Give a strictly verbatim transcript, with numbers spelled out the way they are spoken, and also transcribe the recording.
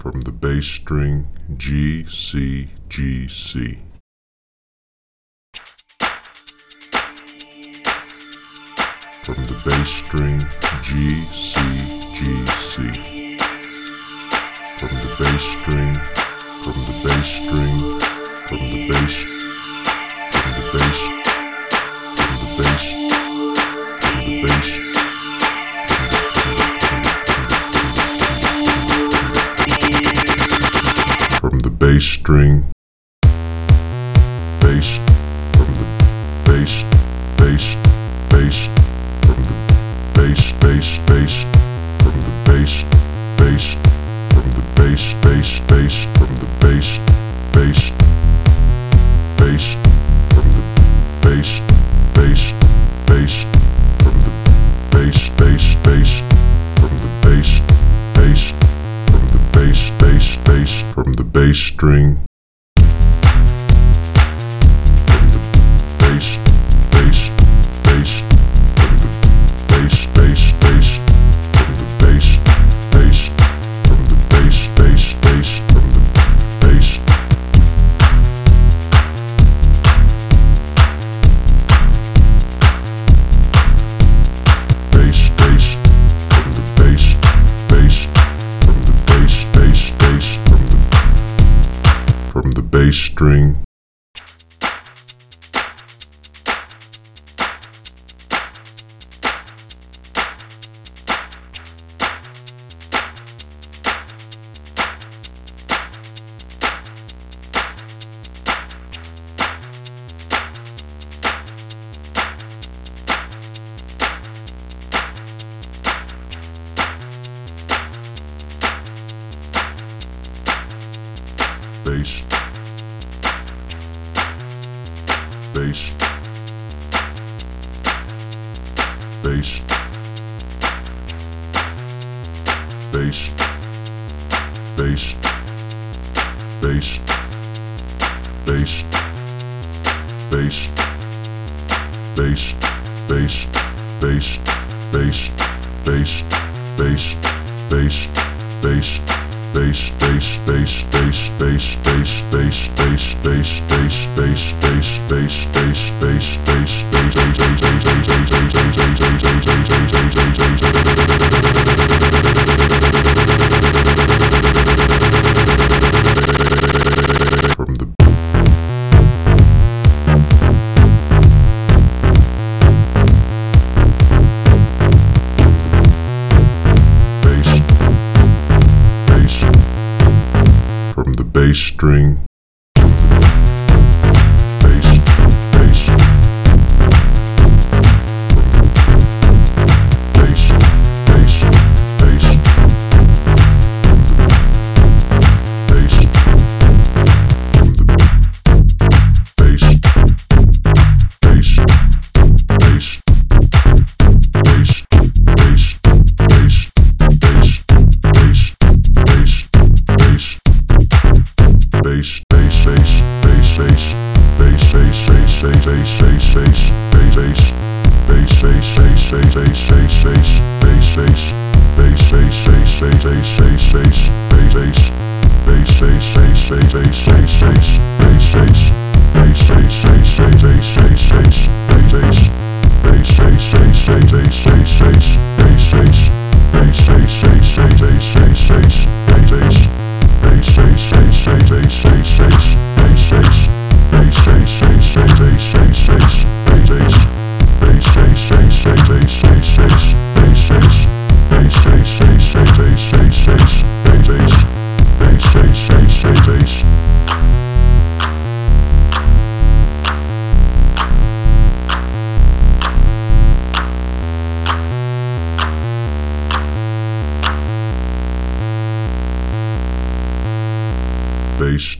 from the bass string G, C, G, C. From the bass string G, C, G, C. From the bass string, from the bass string, from the bass, from the bass, from the bass, from the bass. From the bass string, bass, from the bass, bass, bass, from the bass, bass, bass, from the bass, bass, from the bass, bass, bass, from the bass, bass, bass, from the bass, bass, bass, from the bass, bass, bass, from the bass, bass, from the bass, bass, bass, from the bass string. From the bass, bass, bass, from the bass, bass, bass, from the bass, bass, from the bass, bass, bass, from the bass. Bass, bass, from the bass, bass, from the bass, bass, bass, from the from the bass string. Bass, bass, bass, bass, bass, bass, bass, bass, bass, bass, bass, bass, bass, bass, bass, bass. Bass, bass, bass, bass, bass, bass, bass, bass, bass, bass, bass, bass, bass, bass, bass, bass, from the from the bass string. Bass, bass, bass, bass, bass, bass, from the bass, bass, bass, bass, bass, bass, bass, bass, bass, bass. Bass, bass, bass, bass, bass, bass, bass, bass, bass, bass, bass, bass, bass, bass, bass, bass.